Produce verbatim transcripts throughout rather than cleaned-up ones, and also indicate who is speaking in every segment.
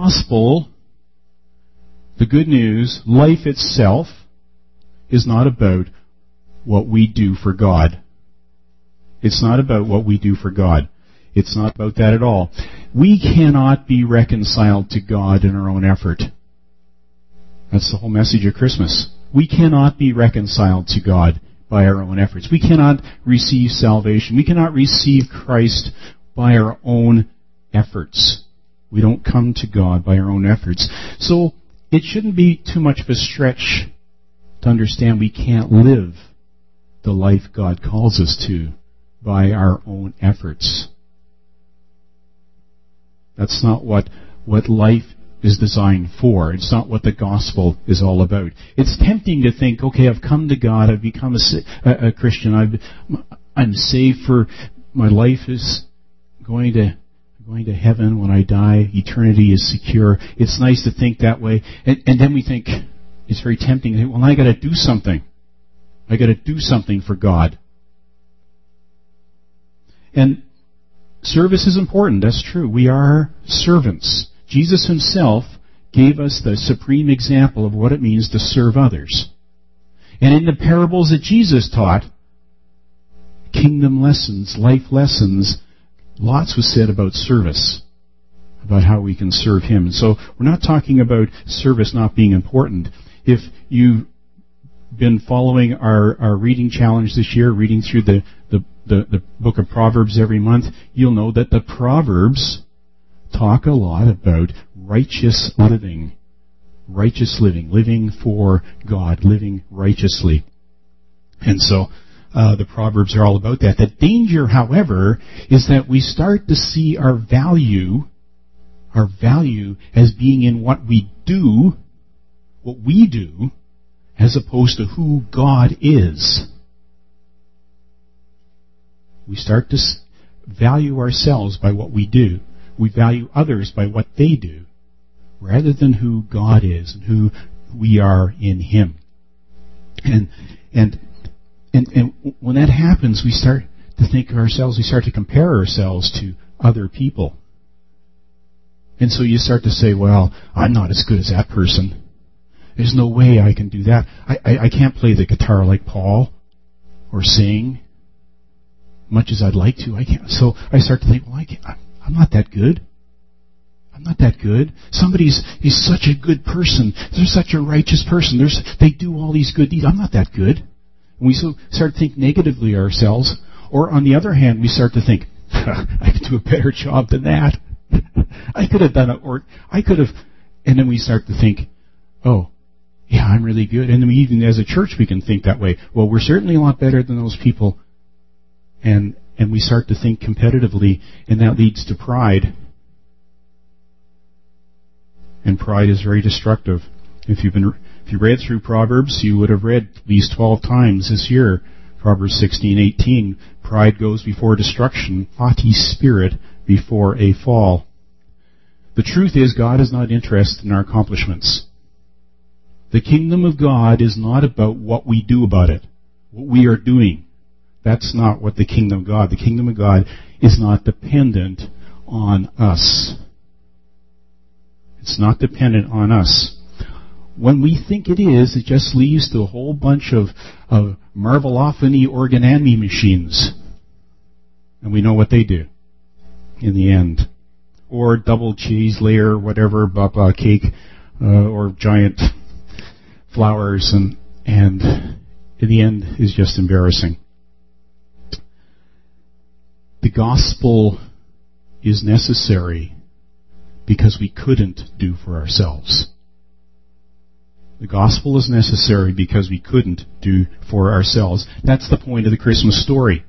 Speaker 1: gospel, the good news, life itself, is not about what we do for God. It's not about what we do for God. It's not about that at all. We cannot be reconciled to God in our own effort. That's the whole message of Christmas. We cannot be reconciled to God by our own efforts. We cannot receive salvation. We cannot receive Christ by our own efforts. We don't come to God by our own efforts. So it shouldn't be too much of a stretch to understand we can't live the life God calls us to by our own efforts. That's not what, what life is designed for. It's not what the gospel is all about. It's tempting to think, okay, I've come to God, I've become a, a, a Christian, I've, I'm saved for, my life is going to going to heaven when I die, eternity is secure. It's nice to think that way. And, and then we think, it's very tempting to think, well, I got to do something. I got to do something for God. And service is important, that's true. We are servants. Jesus himself gave us the supreme example of what it means to serve others. And in the parables that Jesus taught, kingdom lessons, life lessons, lots was said about service, about how we can serve him. And so we're not talking about service not being important. If you've been following our, our reading challenge this year, reading through the, the, the, the book of Proverbs every month, you'll know that the Proverbs talk a lot about righteous living. Righteous living. Living for God. Living righteously. And so uh, the Proverbs are all about that. The danger, however, is that we start to see our value, our value as being in what we do, what we do, as opposed to who God is. We start to value ourselves by what we do. We value others by what they do, rather than who God is and who we are in him. And and and and when that happens, we start to think of ourselves, we start to compare ourselves to other people. And so you start to say, well, I'm not as good as that person. There's no way I can do that. I, I, I can't play the guitar like Paul or sing much as I'd like to. I can't. So I start to think, well, I can't, I'm not that good. I'm not that good. Somebody's is such a good person. They're such a righteous person. There's, they do all these good deeds. I'm not that good. And we so start to think negatively of ourselves. Or on the other hand, we start to think, I could do a better job than that. I could have done it. Or I could have. And then we start to think, oh, yeah, I'm really good. And then we, even as a church, we can think that way. Well, we're certainly a lot better than those people. And and we start to think competitively, and that leads to pride. And pride is very destructive. If you've been, if you read through Proverbs, you would have read at least twelve times this year, Proverbs sixteen eighteen. Pride goes before destruction, haughty spirit before a fall. The truth is, God is not interested in our accomplishments. The kingdom of God is not about what we do about it, what we are doing. That's not what the kingdom of God. The kingdom of God is not dependent on us. It's not dependent on us. When we think it is, it just leads to a whole bunch of, of Marvelophony organami machines. And we know what they do in the end. Or double cheese layer, whatever, blah, blah, cake, uh, or giant flowers, and, and in the end is just embarrassing. The gospel is necessary because we couldn't do for ourselves. The gospel is necessary because we couldn't do for ourselves. That's the point of the Christmas story.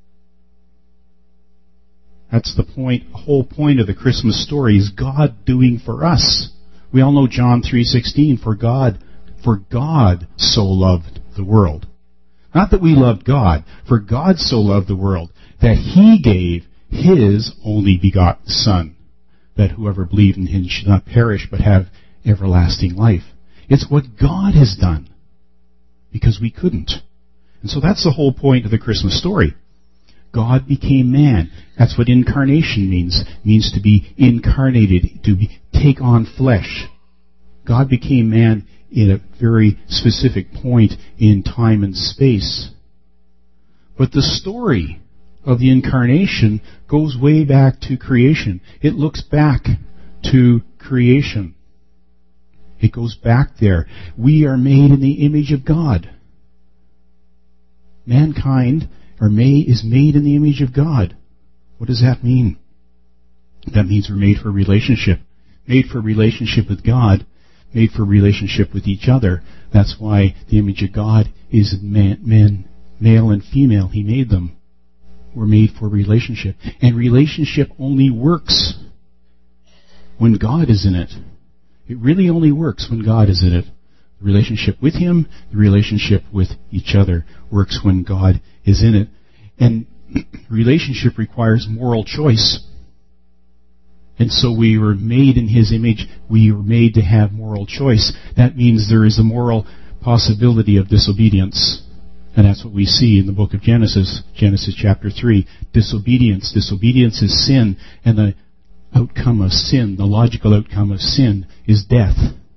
Speaker 1: That's the point, whole point of the Christmas story is God doing for us. We all know John three sixteen, for God, for God so loved the world. Not that we loved God, for God so loved the world that he gave his only begotten Son, that whoever believed in him should not perish but have everlasting life. It's what God has done, because we couldn't. And so that's the whole point of the Christmas story. God became man. That's what incarnation means. It means to be incarnated, to be, take on flesh. God became man in a very specific point in time and space. But the story of the incarnation goes way back to creation. It looks back to creation. It goes back there. We are made in the image of God. Mankind are made, is made in the image of God. What does that mean? That means we're made for relationship. Made for relationship with God. Made for relationship with each other. That's why the image of God is man, man, male and female. He made them. We're made for relationship. And relationship only works when God is in it. It really only works when God is in it. The relationship with Him, the relationship with each other works when God is in it. And relationship requires moral choice. And so we were made in His image. We were made to have moral choice. That means there is a moral possibility of disobedience. And that's what we see in the book of Genesis, Genesis chapter three. Disobedience. Disobedience is sin. And the outcome of sin, the logical outcome of sin, is death.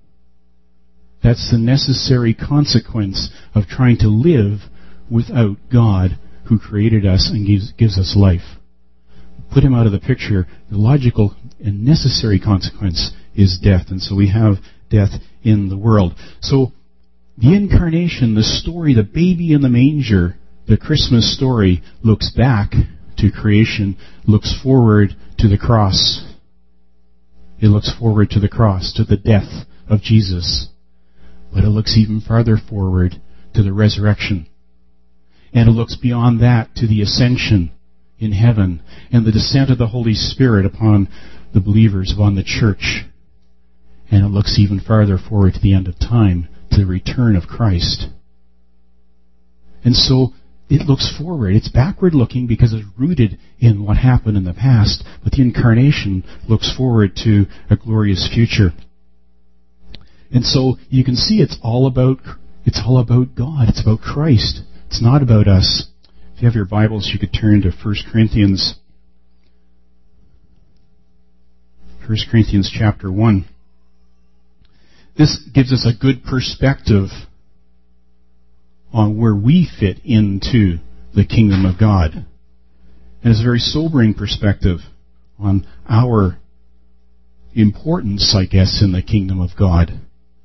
Speaker 1: That's the necessary consequence of trying to live without God, who created us and gives, gives us life. Put Him out of the picture, the logical and necessary consequence is death. And so we have death in the world. So the incarnation, the story, the baby in the manger, the Christmas story, looks back to creation, looks forward to the cross. It looks forward to the cross, to the death of Jesus. But it looks even farther forward to the resurrection. And it looks beyond that to the ascension in heaven and the descent of the Holy Spirit upon the believers, upon the church. And it looks even farther forward to the end of time, to the return of Christ. And so it looks forward. It's backward looking because it's rooted in what happened in the past, but the incarnation looks forward to a glorious future. And so you can see it's all about it's all about God. It's about Christ. It's not about us. If you have your Bibles, you could turn to First Corinthians. First Corinthians chapter one. This gives us a good perspective on where we fit into the kingdom of God. And it's a very sobering perspective on our importance, I guess, in the kingdom of God.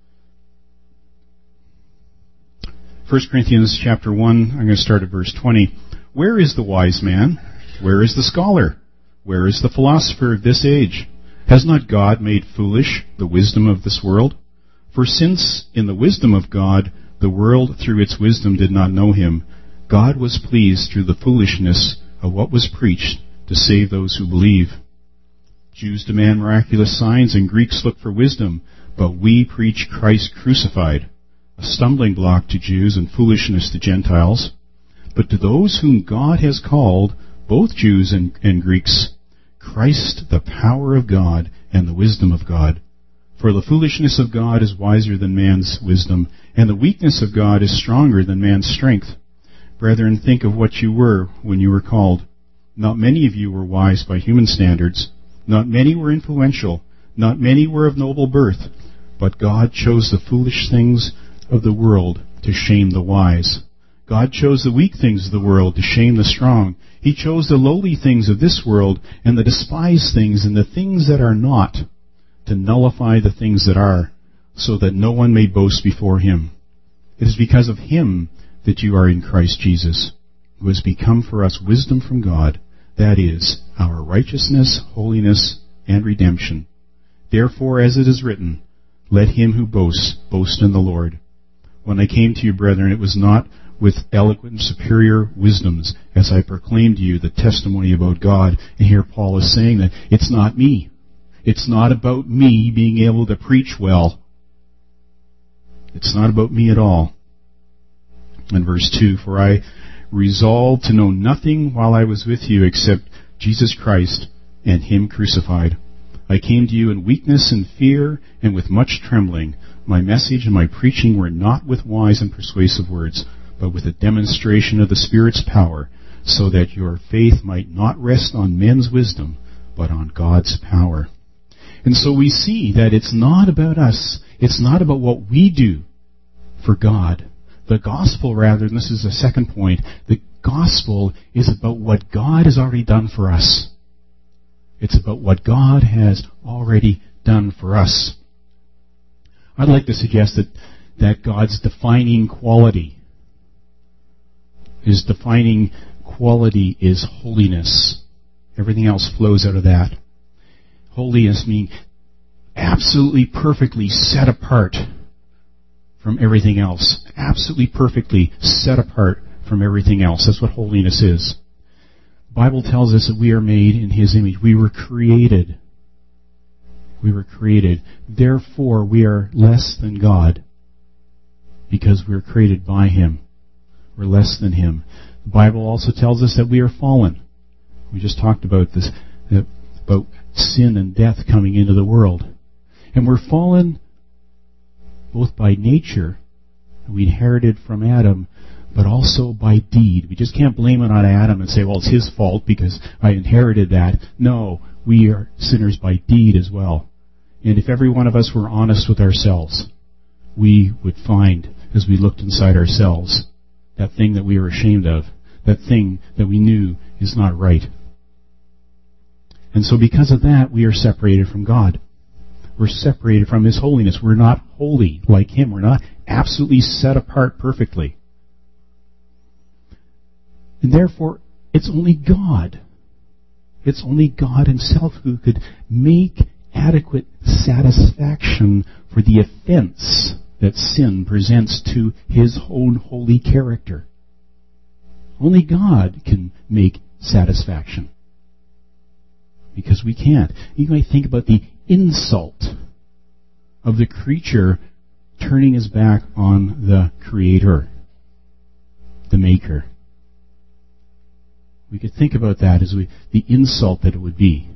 Speaker 1: First Corinthians chapter one, I'm going to start at verse twenty. Where is the wise man? Where is the scholar? Where is the philosopher of this age? Has not God made foolish the wisdom of this world? For since in the wisdom of God the world through its wisdom did not know Him, God was pleased through the foolishness of what was preached to save those who believe. Jews demand miraculous signs and Greeks look for wisdom, but we preach Christ crucified, a stumbling block to Jews and foolishness to Gentiles. But to those whom God has called, both Jews and, and Greeks, Christ the power of God and the wisdom of God. For the foolishness of God is wiser than man's wisdom, and the weakness of God is stronger than man's strength. Brethren, think of what you were when you were called. Not many of you were wise by human standards. Not many were influential. Not many were of noble birth. But God chose the foolish things of the world to shame the wise. God chose the weak things of the world to shame the strong. He chose the lowly things of this world and the despised things and the things that are not, to nullify the things that are, so that no one may boast before Him. It is because of Him that you are in Christ Jesus, who has become for us wisdom from God, that is, our righteousness, holiness, and redemption. Therefore, as it is written, let him who boasts boast in the Lord. When I came to you, brethren, it was not with eloquent and superior wisdoms, as I proclaimed to you the testimony about God. And here Paul is saying that it's not me. It's not about me being able to preach well. It's not about me at all. In verse two, for I resolved to know nothing while I was with you except Jesus Christ and Him crucified. I came to you in weakness and fear and with much trembling. My message and my preaching were not with wise and persuasive words, but with a demonstration of the Spirit's power, so that your faith might not rest on men's wisdom, but on God's power. And so we see that it's not about us. It's not about what we do for God. The gospel, rather, and this is the second point, the gospel is about what God has already done for us. It's about what God has already done for us. I'd like to suggest that, that God's defining quality, His defining quality is holiness. Everything else flows out of that. Holiness meaning absolutely perfectly set apart from everything else. Absolutely perfectly set apart from everything else. That's what holiness is. The Bible tells us that we are made in His image. We were created. We were created. Therefore, we are less than God because we were created by Him. We're less than Him. The Bible also tells us that we are fallen. We just talked about this, about sin and death coming into the world. And we're fallen both by nature, we inherited from Adam, but also by deed. We just can't blame it on Adam and say, well, it's his fault because I inherited that. No, we are sinners by deed as well. And if every one of us were honest with ourselves, we would find, as we looked inside ourselves, that thing that we were ashamed of, that thing that we knew is not right. And so because of that, we are separated from God. We're separated from His holiness. We're not holy like Him. We're not absolutely set apart perfectly. And therefore, it's only God. It's only God Himself who could make adequate satisfaction for the offense that sin presents to His own holy character. Only God can make satisfaction. Because we can't. You might think about the insult of the creature turning his back on the Creator, the Maker. We could think about that as we, the insult that it would be.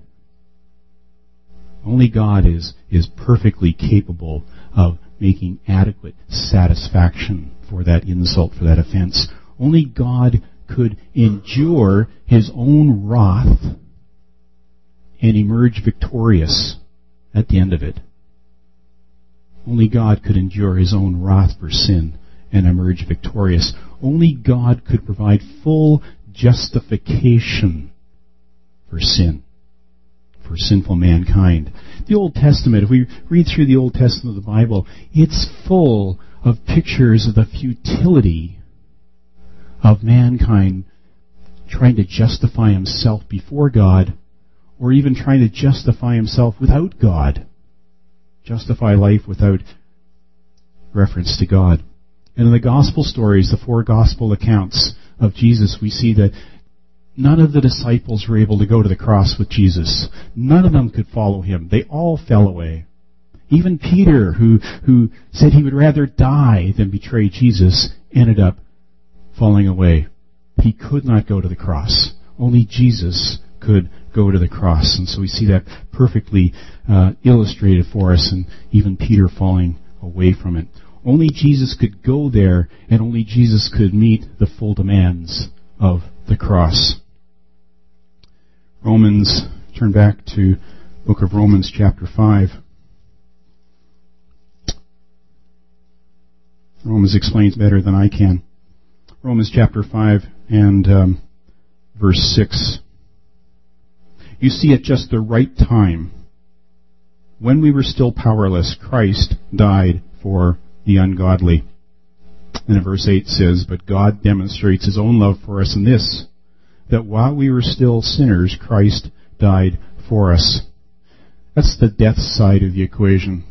Speaker 1: Only God is, is perfectly capable of making adequate satisfaction for that insult, for that offense. Only God could endure His own wrath and emerge victorious at the end of it. Only God could endure His own wrath for sin and emerge victorious. Only God could provide full justification for sin, for sinful mankind. The Old Testament, if we read through the Old Testament of the Bible, it's full of pictures of the futility of mankind trying to justify himself before God, or even trying to justify himself without God. Justify life without reference to God. And in the gospel stories, the four gospel accounts of Jesus, we see that none of the disciples were able to go to the cross with Jesus. None of them could follow Him. They all fell away. Even Peter, who, who said he would rather die than betray Jesus, ended up falling away. He could not go to the cross. Only Jesus could go to the cross. And so we see that perfectly uh, illustrated for us, and even Peter falling away from it. Only Jesus could go there, and only Jesus could meet the full demands of the cross. Romans, turn back to the book of Romans chapter five. Romans explains better than I can. Romans chapter five and um, verse six. You see, at just the right time, when we were still powerless, Christ died for the ungodly. And in verse eight says, but God demonstrates His own love for us in this, that while we were still sinners, Christ died for us. That's the death side of the equation.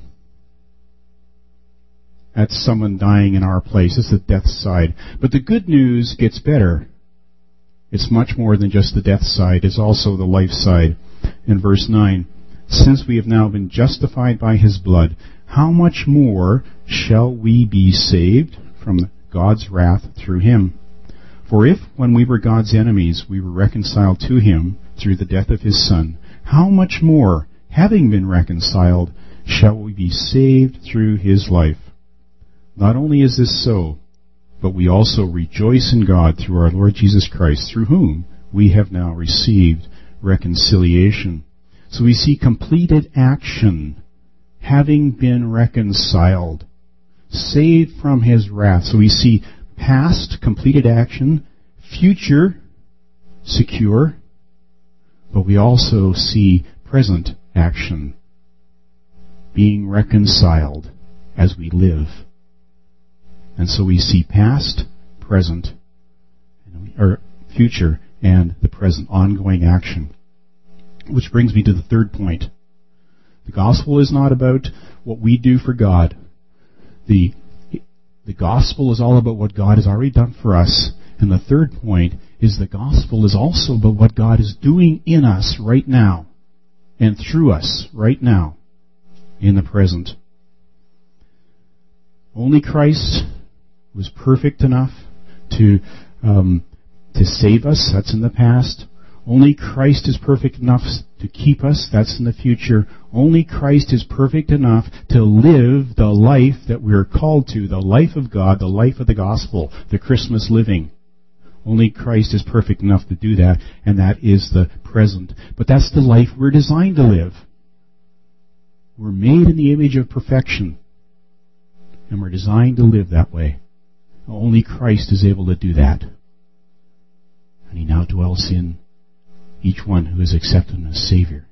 Speaker 1: That's someone dying in our place. That's the death side. But the good news gets better. It's much more than just the death side. It's also the life side. In verse nine, since we have now been justified by His blood, how much more shall we be saved from God's wrath through Him? For if, when we were God's enemies, we were reconciled to Him through the death of His Son, how much more, having been reconciled, shall we be saved through His life? Not only is this so, but we also rejoice in God through our Lord Jesus Christ, through whom we have now received reconciliation. So we see completed action, having been reconciled, saved from his wrath. So we see past, completed action, future, secure, but we also see present action, being reconciled as we live. And so we see past, present, or future, and the present, ongoing action. Which brings me to the third point. The gospel is not about what we do for God. The, the gospel is all about what God has already done for us. And the third point is the gospel is also about what God is doing in us right now and through us right now in the present. Only Christ was perfect enough to um, to save us. That's in the past. Only Christ is perfect enough to keep us. That's in the future. Only Christ is perfect enough to live the life that we're called to, the life of God, the life of the gospel, the Christmas living. Only Christ is perfect enough to do that, and that is the present. But that's the life we're designed to live. We're made in the image of perfection, and we're designed to live that way. Only Christ is able to do that. And he now dwells in each one who has accepted him as Savior.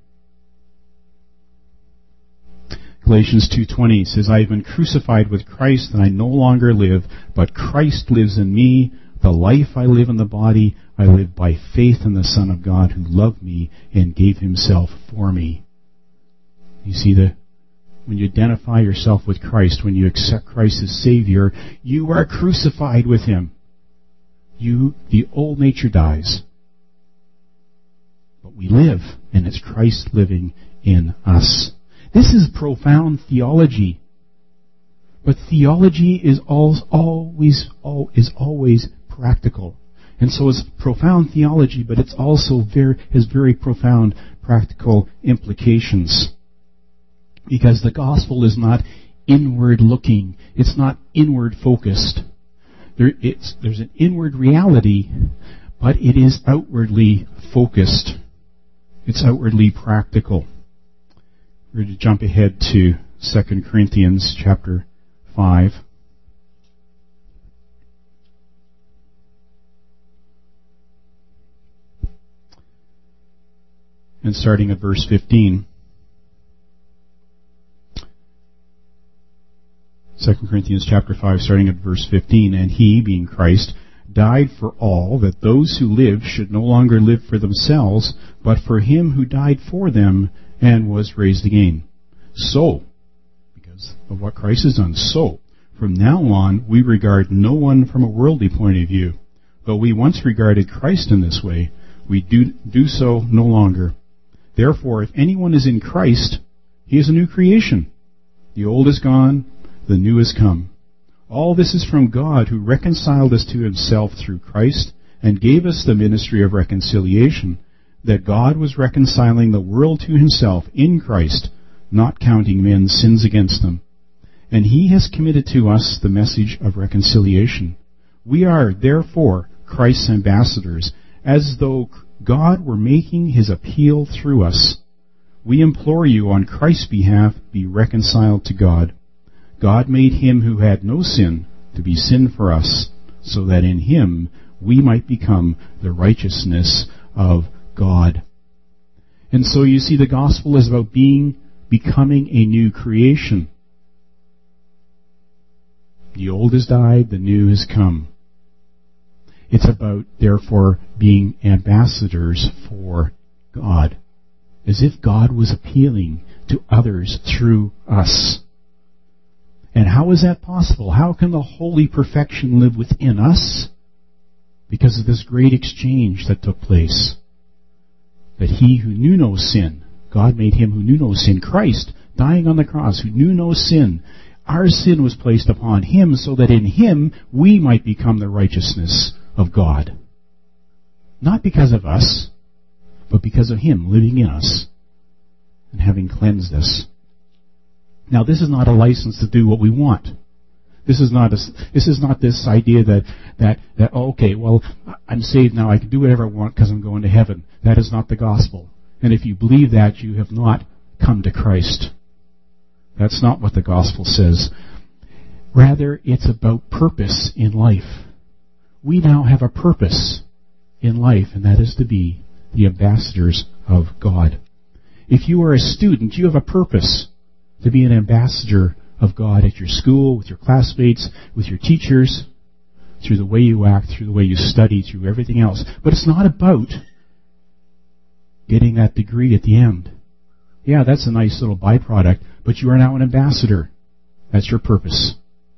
Speaker 1: Galatians two twenty says, I have been crucified with Christ, and I no longer live, but Christ lives in me. The life I live in the body, I live by faith in the Son of God who loved me and gave himself for me. You see, the when you identify yourself with Christ, when you accept Christ as Savior, you are crucified with him. You, the old nature dies. But we live, and it's Christ living in us. This is profound theology. But theology is always, always, is always practical. And so it's profound theology, but it's also very, has very profound practical implications. Because the gospel is not inward looking. It's not inward focused. There, it's, there's an inward reality, but it is outwardly focused. It's outwardly practical. We're going to jump ahead to Second Corinthians chapter five. And starting at verse fifteen. Second Corinthians chapter five, starting at verse fifteen. And he, being Christ, died for all, that those who live should no longer live for themselves, but for him who died for them and was raised again. So, because of what Christ has done, so, from now on, we regard no one from a worldly point of view. Though we once regarded Christ in this way, we do, do so no longer. Therefore, if anyone is in Christ, he is a new creation. The old is gone, the new has come. All this is from God, who reconciled us to himself through Christ and gave us the ministry of reconciliation, that God was reconciling the world to himself in Christ, not counting men's sins against them. And he has committed to us the message of reconciliation. We are, therefore, Christ's ambassadors, as though God were making his appeal through us. We implore you on Christ's behalf, be reconciled to God. God made him who had no sin to be sin for us, so that in him we might become the righteousness of God. And so you see, the gospel is about being, becoming a new creation. The old has died, the new has come. It's about, therefore, being ambassadors for God, as if God was appealing to others through us. And how is that possible? How can the holy perfection live within us? Because of this great exchange that took place. That he who knew no sin, God made him who knew no sin, Christ, dying on the cross, who knew no sin. Our sin was placed upon him so that in him we might become the righteousness of God. Not because of us, but because of him living in us and having cleansed us. Now, this is not a license to do what we want. This is not a, this is not this idea that, that, that, oh, okay, well, I'm saved now, I can do whatever I want because I'm going to heaven. That is not the gospel. And if you believe that, you have not come to Christ. That's not what the gospel says. Rather, it's about purpose in life. We now have a purpose in life, and that is to be the ambassadors of God. If you are a student, you have a purpose to be an ambassador of God at your school, with your classmates, with your teachers, through the way you act, through the way you study, through everything else. But it's not about getting that degree at the end. Yeah, that's a nice little byproduct, but you are now an ambassador. That's your purpose.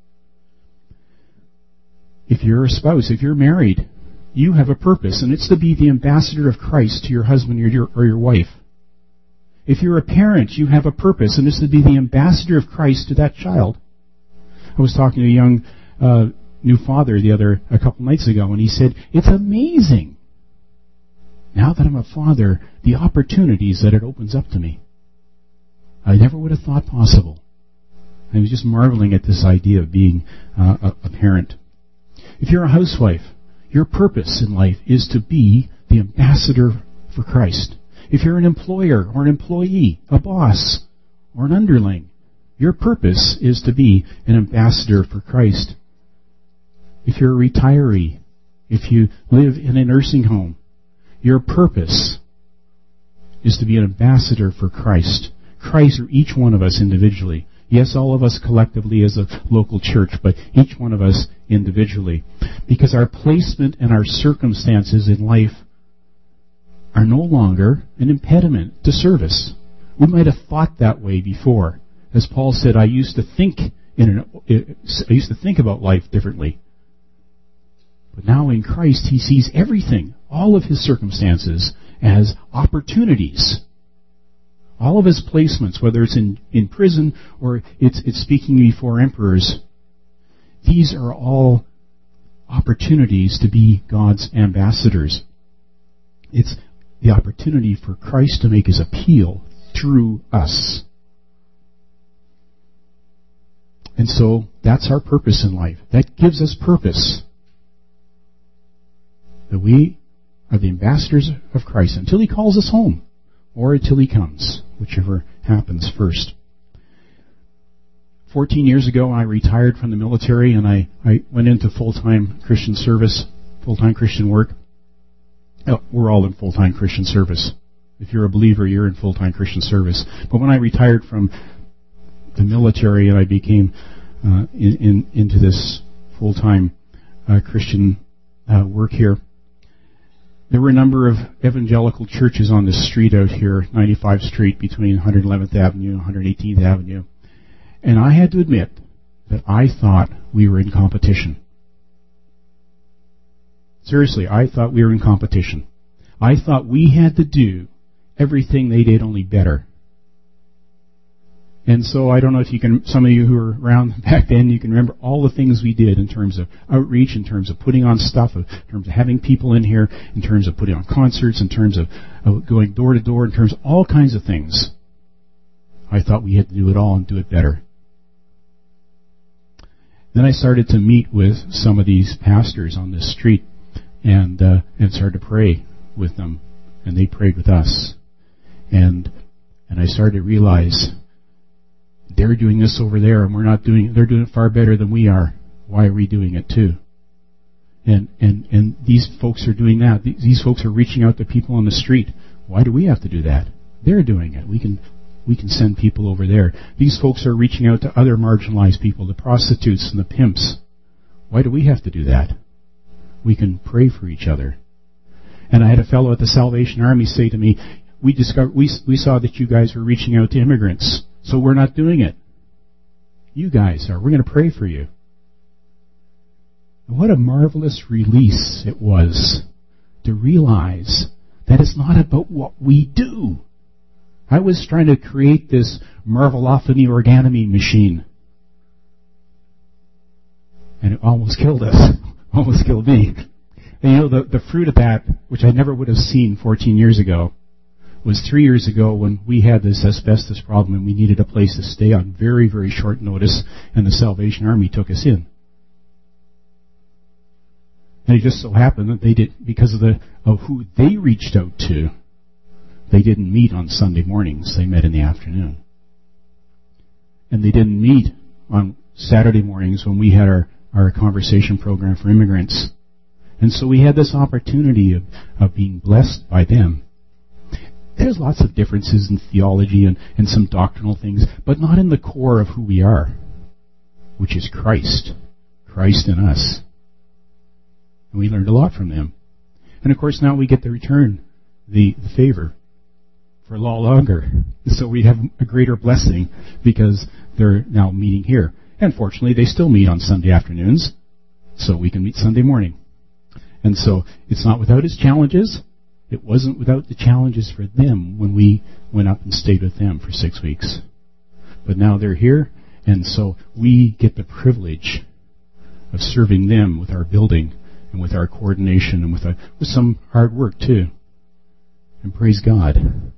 Speaker 1: If you're a spouse, if you're married, you have a purpose, and it's to be the ambassador of Christ to your husband or your, or your wife. If you're a parent, you have a purpose, and it's to be the ambassador of Christ to that child. I was talking to a young uh, new father the other a couple nights ago, and he said, "It's amazing, now that I'm a father, the opportunities that it opens up to me. I never would have thought possible." I was just marveling at this idea of being uh, a, a parent. If you're a housewife, your purpose in life is to be the ambassador for Christ. If you're an employer or an employee, a boss or an underling, your purpose is to be an ambassador for Christ. If you're a retiree, if you live in a nursing home, your purpose is to be an ambassador for Christ. Christ or each one of us individually. Yes, all of us collectively as a local church, but each one of us individually. Because our placement and our circumstances in life are no longer an impediment to service. We might have thought that way before. As Paul said, I used to think in an, I used to think about life differently. But now in Christ, he sees everything, all of his circumstances, as opportunities. All of his placements, whether it's in, in prison or it's, it's speaking before emperors, these are all opportunities to be God's ambassadors. It's the opportunity for Christ to make his appeal through us. And so that's our purpose in life. That gives us purpose. That we are the ambassadors of Christ until he calls us home, or until he comes, whichever happens first. Fourteen years ago, I retired from the military, and I, I went into full-time Christian service, full-time Christian work. Oh, we're all in full-time Christian service. If you're a believer, you're in full-time Christian service. But when I retired from the military and I became uh, in, in, into this full-time uh, Christian uh, work here, there were a number of evangelical churches on this street out here, ninety-fifth Street, between one hundred eleventh Avenue and one hundred eighteenth Avenue. And I had to admit that I thought we were in competition. Seriously, I thought we were in competition. I thought we had to do everything they did, only better. And so I don't know if you can, some of you who were around back then, you can remember all the things we did in terms of outreach, in terms of putting on stuff, in terms of having people in here, in terms of putting on concerts, in terms of, of going door to door, in terms of all kinds of things. I thought we had to do it all and do it better. Then I started to meet with some of these pastors on this street and uh, and started to pray with them, and they prayed with us. And and I started to realize they're doing this over there, and we're not doing it. They're doing it far better than we are. Why are we doing it too? And and and these folks are doing that. These folks are reaching out to people on the street. Why do we have to do that? They're doing it. We can we can send people over there. These folks are reaching out to other marginalized people, the prostitutes and the pimps. Why do we have to do that? We can pray for each other. And I had a fellow at the Salvation Army say to me, we discovered, we, we saw that you guys were reaching out to immigrants, so we're not doing it. You guys are. We're going to pray for you. And what a marvelous release it was to realize that it's not about what we do. I was trying to create this Marvelophony origami machine. And it almost killed us. Almost killed me. And you know, the, the fruit of that, which I never would have seen fourteen years ago, was three years ago when we had this asbestos problem and we needed a place to stay on very, very short notice, and the Salvation Army took us in. And it just so happened that they did, because of the of who they reached out to, they didn't meet on Sunday mornings. They met in the afternoon. And they didn't meet on Saturday mornings when we had our, our conversation program for immigrants. And so we had this opportunity of, of being blessed by them. There's lots of differences in theology and, and some doctrinal things, but not in the core of who we are, which is Christ. Christ in us. And we learned a lot from them. And of course now we get to return the, the favor for a lot longer. So we have a greater blessing because they're now meeting here. And fortunately they still meet on Sunday afternoons, so we can meet Sunday morning. And so it's not without its challenges. It wasn't without the challenges for them when we went up and stayed with them for six weeks. But now they're here, and so we get the privilege of serving them with our building and with our coordination and with, a, with some hard work too. And praise God,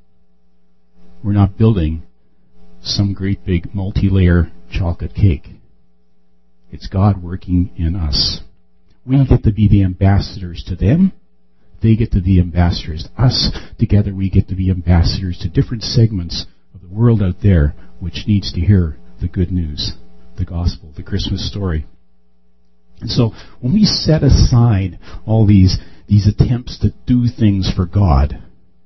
Speaker 1: we're not building some great big multi-layer chocolate cake. It's God working in us. We get to be the ambassadors to them. They get to be ambassadors to us. Together we get to be ambassadors to different segments of the world out there which needs to hear the good news, the gospel, the Christmas story. And so when we set aside all these, these attempts to do things for God,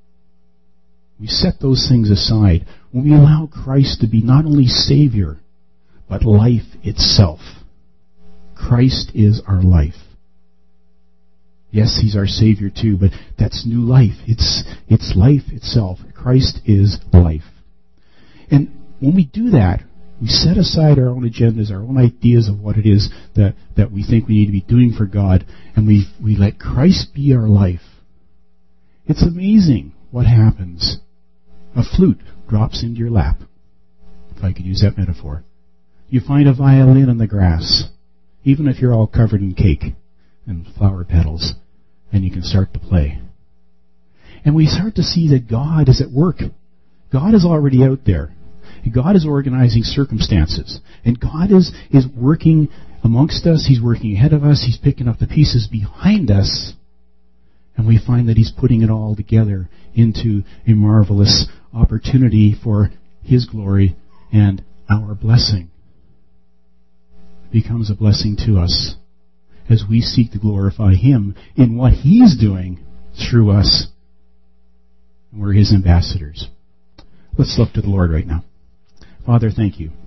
Speaker 1: we set those things aside when we allow Christ to be not only Savior, but life itself. Christ is our life. Yes, He's our Savior too, but that's new life. It's, it's life itself. Christ is life. And when we do that, we set aside our own agendas, our own ideas of what it is that, that we think we need to be doing for God, and we, we let Christ be our life. It's amazing what happens. A flute drops into your lap, if I could use that metaphor. You find a violin in the grass, even if you're all covered in cake and flower petals, and you can start to play. And we start to see that God is at work. God is already out there. God is organizing circumstances. And God is, is working amongst us. He's working ahead of us. He's picking up the pieces behind us. And we find that He's putting it all together into a marvelous opportunity for His glory and our blessing. It becomes a blessing to us as we seek to glorify Him in what He's doing through us. We're His ambassadors. Let's look to the Lord right now. Father, thank You.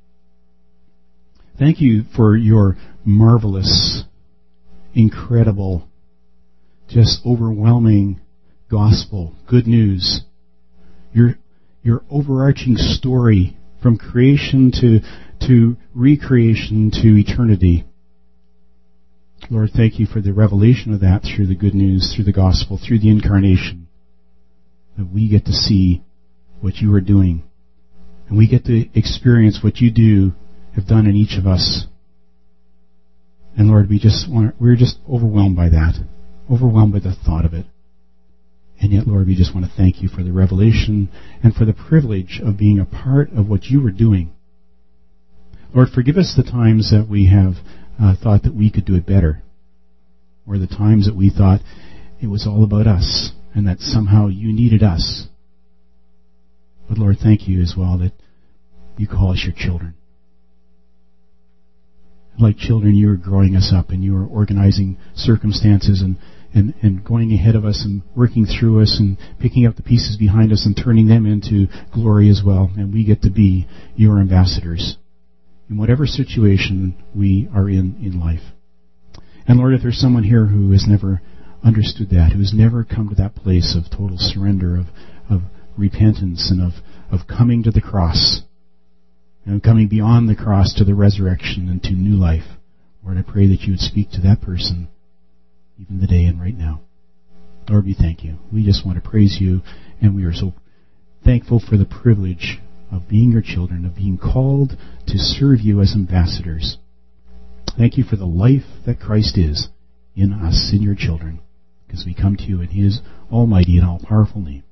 Speaker 1: Thank You for Your marvelous, incredible, just overwhelming gospel, good news. Your, your overarching story from creation to, to recreation to eternity. Lord, thank You for the revelation of that through the good news, through the gospel, through the incarnation. That we get to see what You are doing. And we get to experience what You do, have done in each of us. And Lord, we just want, we're just overwhelmed by that. Overwhelmed by the thought of it. And yet, Lord, we just want to thank You for the revelation and for the privilege of being a part of what You are doing. Lord, forgive us the times that we have uh, thought that we could do it better, or the times that we thought it was all about us and that somehow You needed us. But Lord, thank You as well that You call us Your children. Like children, You are growing us up and You are organizing circumstances and, and, and going ahead of us and working through us and picking up the pieces behind us and turning them into glory as well. And we get to be Your ambassadors in whatever situation we are in in life. And Lord, if there's someone here who has never understood that, who has never come to that place of total surrender, of, of repentance and of, of coming to the cross, and coming beyond the cross to the resurrection and to new life, Lord, I pray that You would speak to that person even today and right now. Lord, we thank You. We just want to praise You, and we are so thankful for the privilege of being Your children, of being called to serve You as ambassadors. Thank You for the life that Christ is in us, in Your children, because we come to You in His almighty and all-powerful name.